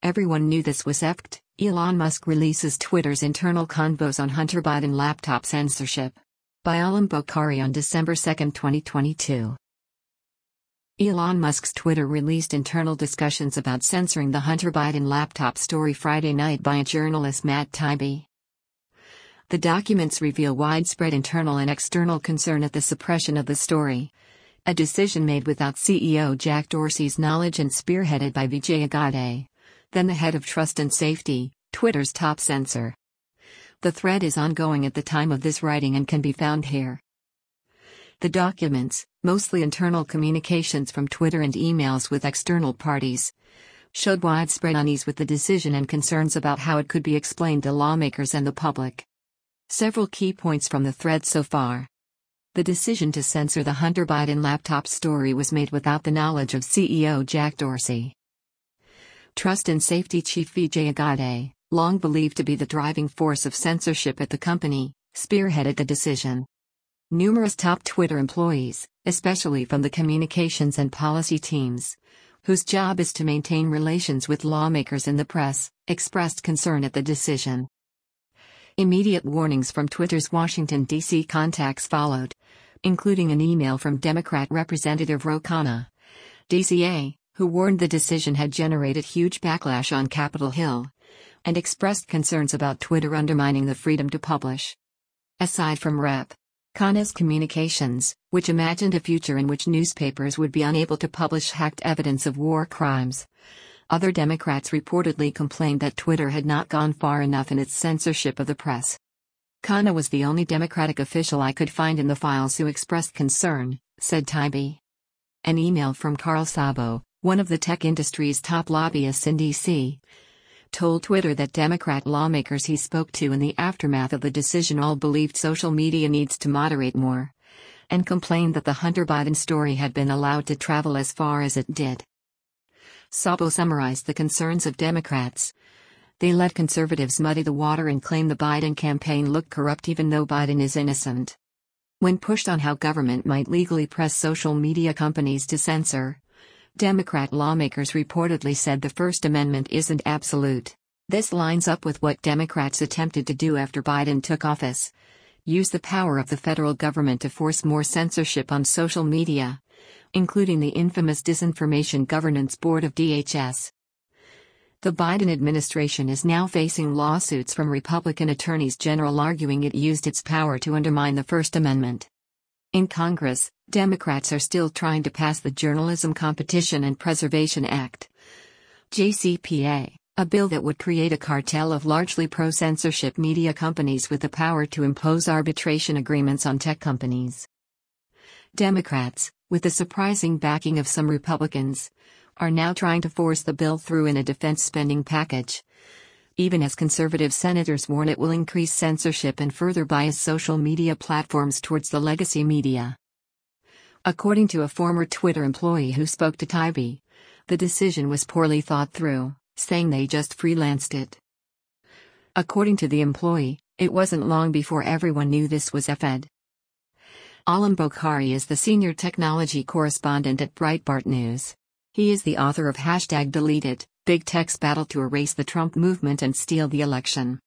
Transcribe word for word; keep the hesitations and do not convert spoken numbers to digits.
everyone knew this was effed, Elon Musk releases Twitter's internal convos on Hunter Biden laptop censorship. By Alam Bokhari on December second, twenty twenty-two. Elon Musk's Twitter released internal discussions about censoring the Hunter Biden laptop story Friday night by journalist Matt Taibbi. The documents reveal widespread internal and external concern at the suppression of the story, a decision made without C E O Jack Dorsey's knowledge and spearheaded by Vijay Agade, then the head of Trust and Safety, Twitter's top censor. The thread is ongoing at the time of this writing and can be found here. The documents, mostly internal communications from Twitter and emails with external parties, showed widespread unease with the decision and concerns about how it could be explained to lawmakers and the public. Several key points from the thread so far. The decision to censor the Hunter Biden laptop story was made without the knowledge of C E O Jack Dorsey. Trust and Safety Chief Vijay Agade, long believed to be the driving force of censorship at the company, spearheaded the decision. Numerous top Twitter employees, especially from the communications and policy teams, whose job is to maintain relations with lawmakers and the press, expressed concern at the decision. Immediate warnings from Twitter's Washington, D C contacts followed, including an email from Democrat Representative Ro Khanna, D C A, who warned the decision had generated huge backlash on Capitol Hill, and expressed concerns about Twitter undermining the freedom to publish. Aside from Rep Khanna's communications, which imagined a future in which newspapers would be unable to publish hacked evidence of war crimes, other Democrats reportedly complained that Twitter had not gone far enough in its censorship of the press. Khanna was the only Democratic official I could find in the files who expressed concern, said Taibbi. An email from Carl Szabo, one of the tech industry's top lobbyists in D C, told Twitter that Democrat lawmakers he spoke to in the aftermath of the decision all believed social media needs to moderate more, and complained that the Hunter Biden story had been allowed to travel as far as it did. Szabo summarized the concerns of Democrats. They let conservatives muddy the water and claim the Biden campaign looked corrupt even though Biden is innocent. When pushed on how government might legally press social media companies to censor, Democrat lawmakers reportedly said the First Amendment isn't absolute. This lines up with what Democrats attempted to do after Biden took office: use the power of the federal government to force more censorship on social media, including the infamous Disinformation Governance Board of D H S. The Biden administration is now facing lawsuits from Republican attorneys general arguing it used its power to undermine the First Amendment. In Congress, Democrats are still trying to pass the Journalism Competition and Preservation Act, J C P A, a bill that would create a cartel of largely pro-censorship media companies with the power to impose arbitration agreements on tech companies. Democrats, with the surprising backing of some Republicans, are now trying to force the bill through in a defense spending package, even as conservative senators warn it will increase censorship and further bias social media platforms towards the legacy media. According to a former Twitter employee who spoke to Taibbi, the decision was poorly thought through, saying they just freelanced it. According to the employee, it wasn't long before everyone knew this was effed. Alam Bokhari is the senior technology correspondent at Breitbart News. He is the author of Hashtag Delete It, Big Tech's Battle to Erase the Trump Movement and Steal the Election.